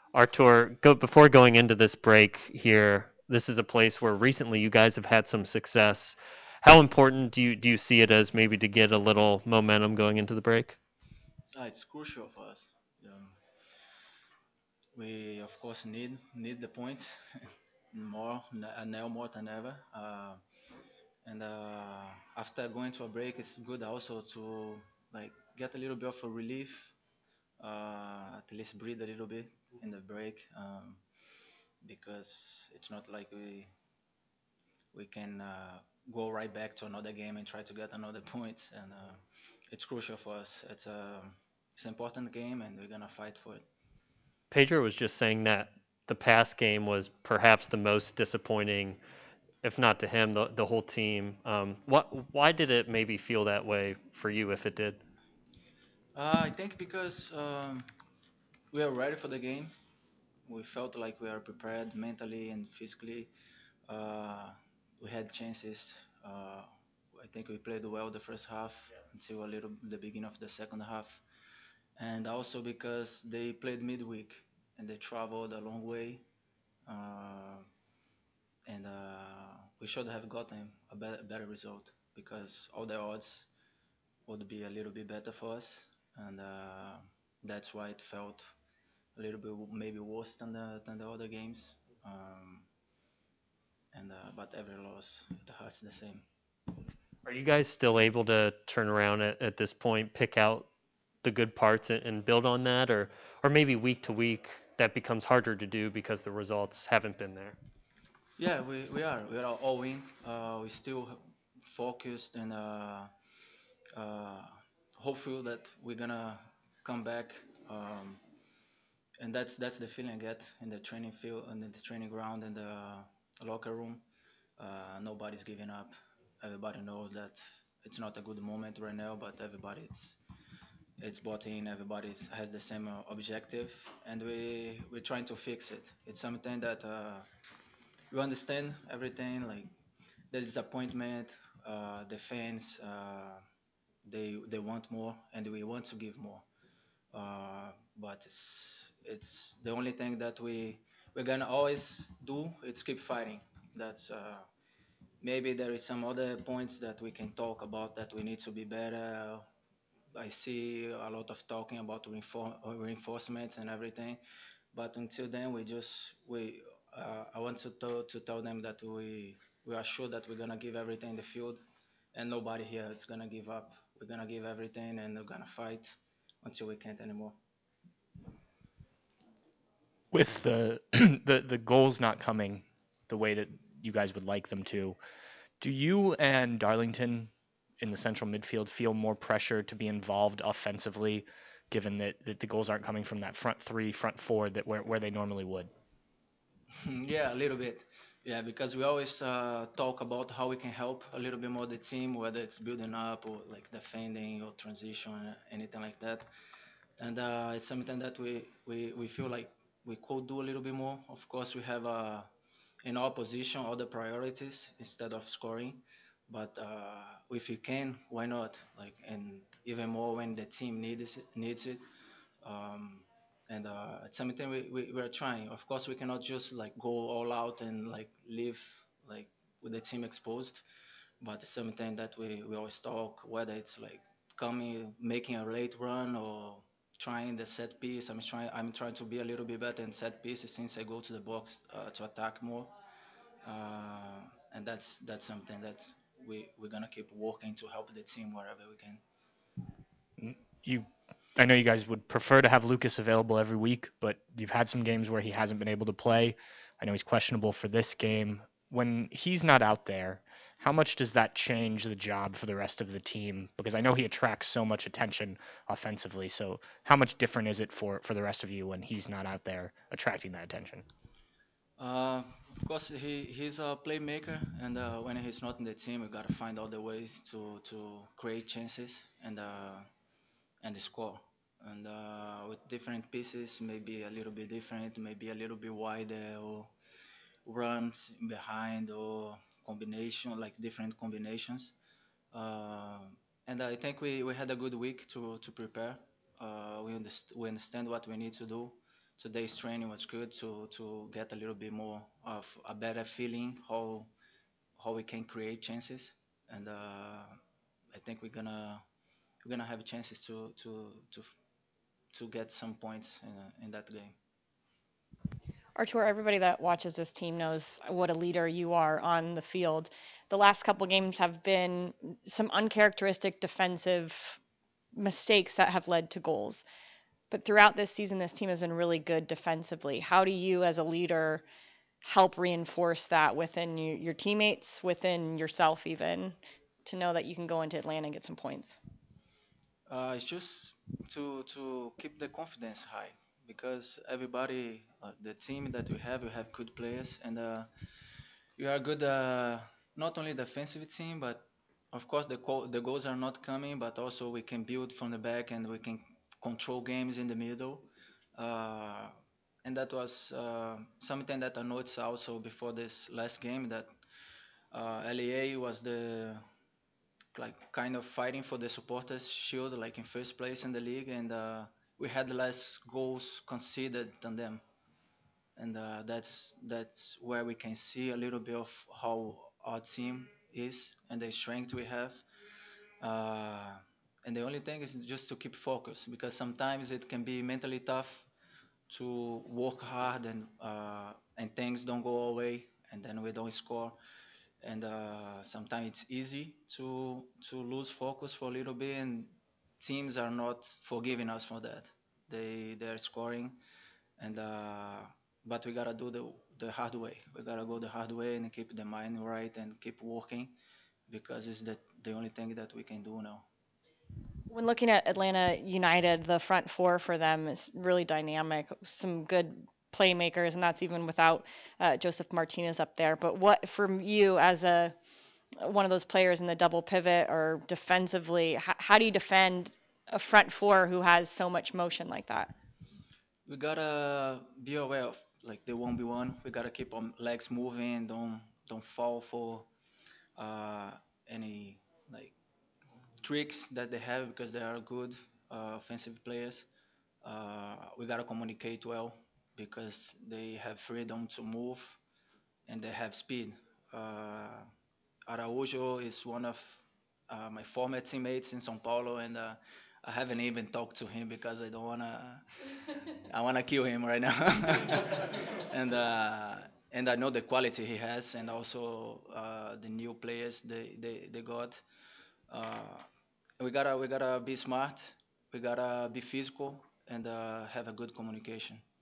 Artur, before going into this break here, this is a place where recently you guys have had some success. How important do you see it as maybe to get a little momentum going into the break? It's crucial for us. Um, we of course need the points now more than ever. And After going to a break, it's good also to like get a little bit of a relief, at least breathe a little bit in the break, because it's not like we can go right back to another game and try to get another point. And it's crucial for us. It's an important game, and we're gonna fight for it. Pedro was just saying that the past game was perhaps the most disappointing, if not to him, the whole team. Why did it maybe feel that way for you if it did? I think because we are ready for the game. We felt like we are prepared mentally and physically. Uh, we had chances. Uh, I think we played well the first half until a little the beginning of the second half, and also because they played midweek and they traveled a long way, uh, and we should have gotten a better result because all the odds would be a little bit better for us, and that's why it felt a little bit maybe worse than the other games. Um, and But every loss it hurts the same. Are you guys still able to turn around at this point, pick out the good parts and build on that, or maybe week to week that becomes harder to do because the results haven't been there? Yeah, we are all in. We still focused and uh, hopeful that we're gonna come back. Um, and that's the feeling I get in the training field and in the training ground and the locker room. Nobody's giving up. Everybody knows that it's not a good moment right now, but it's bought in. Everybody has the same objective, and we're trying to fix it. It's something that we understand everything, like the disappointment, the fans, they want more, and we want to give more. But it's the only thing that we're gonna always do. It's keep fighting. That's Maybe there is some other points that we can talk about that we need to be better. I see a lot of talking about reinforcements and everything, but until then, we. I want to tell them that we are sure that we're gonna give everything in the field, and nobody here is gonna give up. We're gonna give everything, and we're gonna fight until we can't anymore. With the the goals not coming the way that you guys would like them to, do you and Darlington in the central midfield feel more pressure to be involved offensively, given that the goals aren't coming from that front three, front four that where they normally would? Yeah, a little bit. Yeah, because we always talk about how we can help a little bit more the team, whether it's building up or like defending or transition, anything like that. And it's something that we feel like we could do a little bit more. Of course, we have in our position other priorities instead of scoring, but if you can, why not? Like, and even more when the team needs it. Um, and It's something we are trying. Of course, we cannot just like go all out and like live like with the team exposed, but it's something that we always talk, whether it's like coming, making a late run or trying the set piece. I'm trying to be a little bit better in set pieces since I go to the box to attack more. And that's something that we're gonna keep working to help the team wherever we can. You, I know you guys would prefer to have Lucas available every week, but you've had some games where he hasn't been able to play. I know he's questionable for this game. When he's not out there, how much does that change the job for the rest of the team? Because I know he attracts so much attention offensively. So how much different is it for the rest of you when he's not out there attracting that attention? Of course, he's a playmaker, and when he's not in the team, we gotta find other ways to create chances and score. And with different pieces, maybe a little bit different, maybe a little bit wider, or runs behind, or combination like different combinations. Uh, and I think we had a good week to prepare. We understand what we need to do, today's training was good to get a little bit more of a better feeling how we can create chances, and I think we're gonna have chances to get some points in that game. Artur, everybody that watches this team knows what a leader you are on the field. The last couple games have been some uncharacteristic defensive mistakes that have led to goals. But throughout this season, this team has been really good defensively. How do you, as a leader, help reinforce that within your teammates, within yourself, even, to know that you can go into Atlanta and get some points? It's just to keep the confidence high because everybody, the team that we have good players, and we are good. Not only defensive team, but of course the goals are not coming, but also we can build from the back and we can control games in the middle. Uh, and that was something that I noticed also before this last game that LEA was the like kind of fighting for the supporters shield like in first place in the league, and we had less goals conceded than them, and that's where we can see a little bit of how our team is and the strength we have. uh, and the only thing is just to keep focus because sometimes it can be mentally tough to work hard and things don't go our way and then we don't score, and sometimes it's easy to lose focus for a little bit, and teams are not forgiving us for that. They're scoring, and but we gotta do the hard way. We gotta go the hard way and keep the mind right and keep working because it's the only thing that we can do now. When looking at Atlanta United, the front four for them is really dynamic. Some good playmakers, and that's even without Joseph Martinez up there. But what, from you as a one of those players in the double pivot or defensively, how do you defend a front four who has so much motion like that? We gotta be aware of like the 1v1. We gotta keep our legs moving. Don't fall for uh, any like tricks that they have because they are good offensive players. We gotta communicate well because they have freedom to move and they have speed. Uh, Araujo is one of my former teammates in São Paulo, and I haven't even talked to him because I don't wanna. I wanna kill him right now, and and I know the quality he has, and also the new players they got. Uh, we gotta be smart. We gotta be physical and have a good communication.